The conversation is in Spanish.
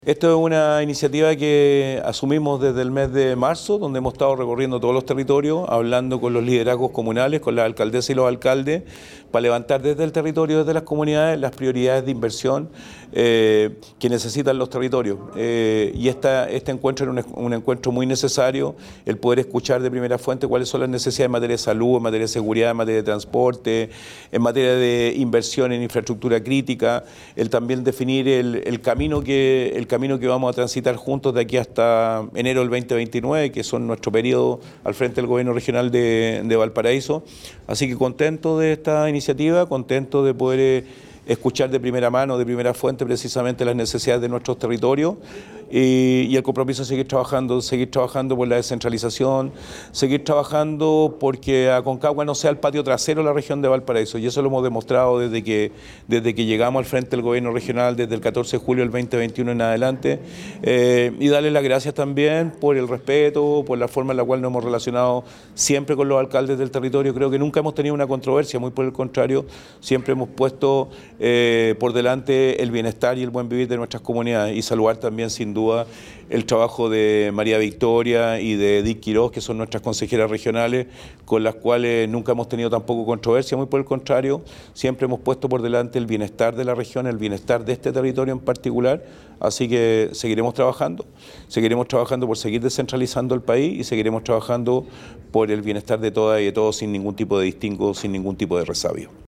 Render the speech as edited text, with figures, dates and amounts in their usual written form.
Esto es una iniciativa que asumimos desde el mes de marzo, donde hemos estado recorriendo todos los territorios, hablando con los liderazgos comunales, con las alcaldesas y los alcaldes, para levantar desde el territorio, desde las comunidades, las prioridades de inversión que necesitan los territorios. Y este encuentro es un encuentro muy necesario, el poder escuchar de primera fuente cuáles son las necesidades en materia de salud, en materia de seguridad, en materia de transporte, en materia de inversión en infraestructura crítica, el también definir el camino que vamos a transitar juntos de aquí hasta enero del 2029, que son nuestro periodo al frente del gobierno regional de Valparaíso. Así que contento de esta iniciativa, contento de poder escuchar de primera mano, de primera fuente, precisamente las necesidades de nuestros territorios y el compromiso de seguir trabajando por la descentralización, seguir trabajando porque Aconcagua no sea el patio trasero de la región de Valparaíso, y eso lo hemos demostrado desde que llegamos al frente del gobierno regional, desde el 14 de julio del 2021 en adelante, y darles las gracias también por el respeto, por la forma en la cual nos hemos relacionado siempre con los alcaldes del territorio. Creo que nunca hemos tenido una controversia, muy por el contrario, siempre hemos puesto por delante el bienestar y el buen vivir de nuestras comunidades, y saludar también sin duda el trabajo de María Victoria y de Edith Quiroz, que son nuestras consejeras regionales, con las cuales nunca hemos tenido tampoco controversia, muy por el contrario, siempre hemos puesto por delante el bienestar de la región, el bienestar de este territorio en particular, así que seguiremos trabajando por seguir descentralizando el país y seguiremos trabajando por el bienestar de todas y de todos sin ningún tipo de distingo, sin ningún tipo de resabio.